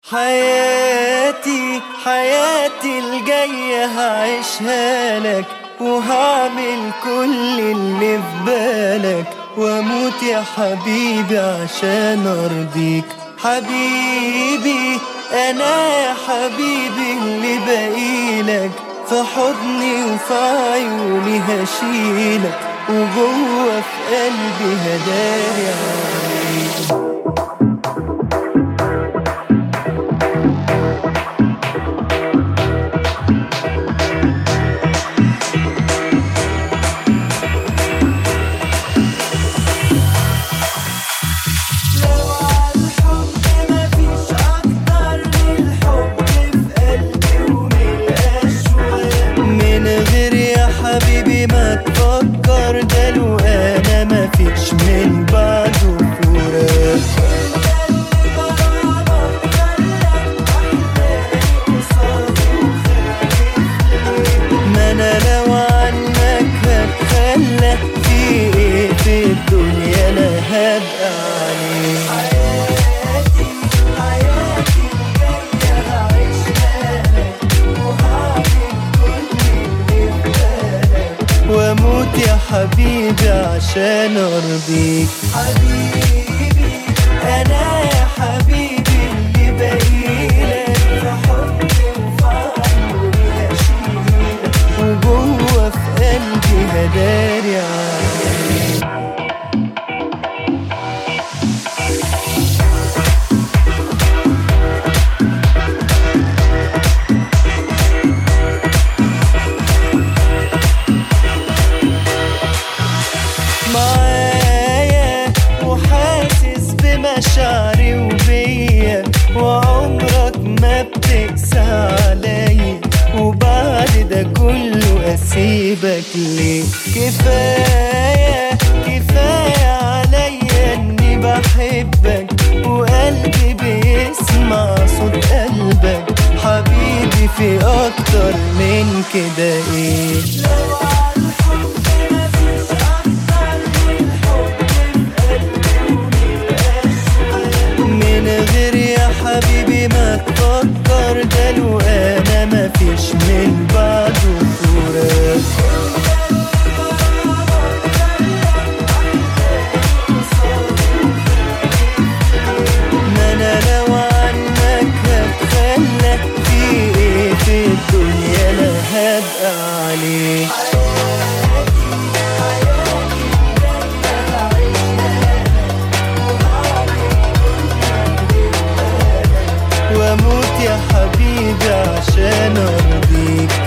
حياتي حياتي الجاية هعيشها لك، وهعمل كل اللي في بالك، واموت يا حبيبي عشان ارضيك. حبيبي انا يا حبيبي اللي باقيلك، في حضني وفي عيوني هشيلك، وجوه في قلبي هداري عليك. حبيبي ما تفكر ده، لو انا ما فيش من بعده فراق. ما انا لو عنك هتخلى، في ايه في الدنيا انا هبقى عليك. واموت يا حبيبي عشان ارضيك. حبيبي انا يا حبيبي اللي باقيلك، في حضني وفي عيوني هشيلك، وجوه في قلبي هداري عليك. معايا وحاسس بمشاعري وبيا، وعمرك ما بتقسى عليا، وبعد ده كله اسيبك ليه؟ كفاية كفاية عليا اني بحبك، وقلبي بيسمع صوت قلبك. حبيبي في اكتر من كده ايه؟ حبيبي ما تفكر ده، لو انا ما فيش من بعده فراق. ما انا لو عنك هتخلى، في ايه في الدنيا انا هبقى عليك. واموت يا حبيبي عشان ارضيك.